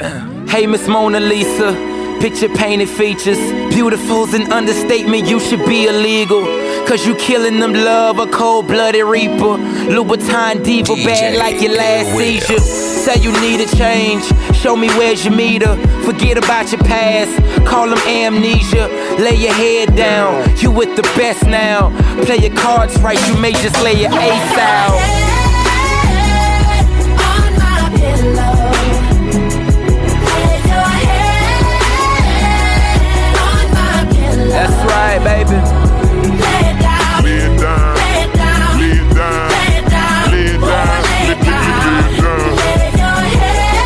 Hey, Miss Mona Lisa, picture painted features. Beautiful's an understatement, you should be illegal. Cause you killing them love, a cold-blooded reaper. Louboutin diva, DJ bad like your last Will. seizure. Say you need a change, show me where's your meter. Forget about your past, call them amnesia. Lay your head down, you with the best now. Play your cards right, you may just lay your ace out. On my pillow. Lay your head on my pillow. That's right, baby. Lay it down. Lay it down. Lay it down. Lay it down. Lay it down. Lay it down. Lay it down. Lay it down. Lay your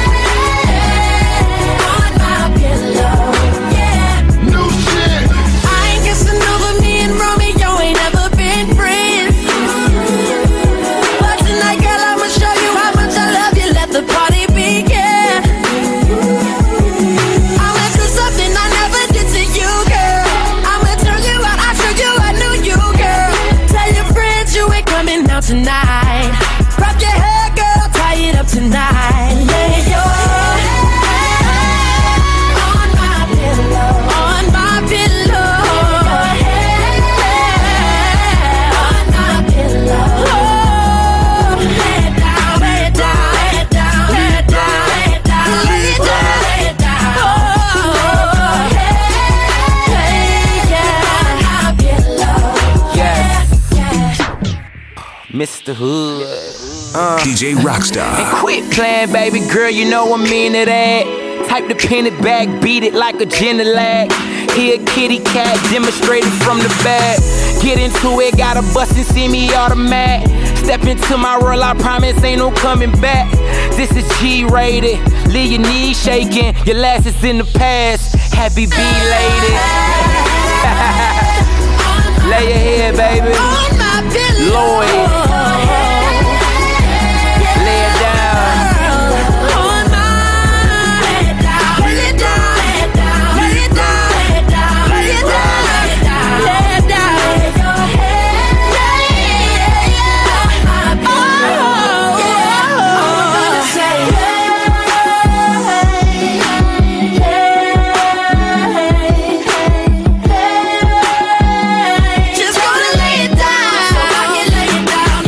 head on my pillow. Yeah. New shit. I ain't guessing over me and Romeo ain't never been friends. But tonight, girl, I'ma show you how much I love you. Let the party begin. I'ma do something I never did to you, girl. I'ma turn you out, I'll show you I knew you, girl. Tell your friends you ain't coming out tonight. Wrap your hair, girl, tie it up tonight. Lay your head on my pillow. On my pillow. On my pillow. Lay it down, lay it down, lay it down, lay it down, lay it down, lay it down, lay it down. Yes. Mr. Hood. DJ Rockstar. And quit playing, baby girl, you know I'm into that. Type the pen it back, beat it like a Genilac. Here, kitty cat, demonstrated from the back. Get into it, gotta bust and see me automatic. Step into my role, I promise ain't no coming back. This is G-rated, leave your knees shaking. Your last is in the past, happy belated. Lay your head, baby. On my pillow. Lloyd. Lay it down. On my. Lay it down. Lay it down. Lay it down. Lay it down. Lay it down. Lay it down. Lay it down. Lay your head on my pillow. Just gonna lay it down so I can lay it down.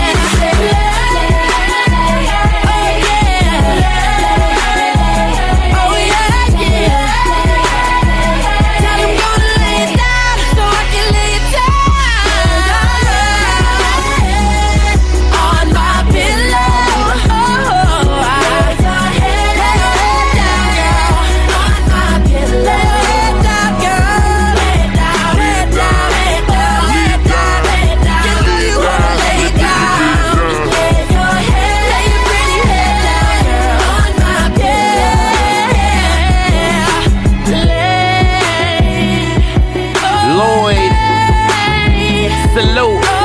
Oh yeah, yeah. Tell him gonna lay it down so I can lay it down. On my pillow. Lay your head down, girl. On my pillow. Lay it down, girl. Lay it down, lay it down, lay it down, lay it down, lay it down. You know you wanna lay it down. Lay your head, lay your pretty head down, girl. On my pillow. Lloyd. Salute.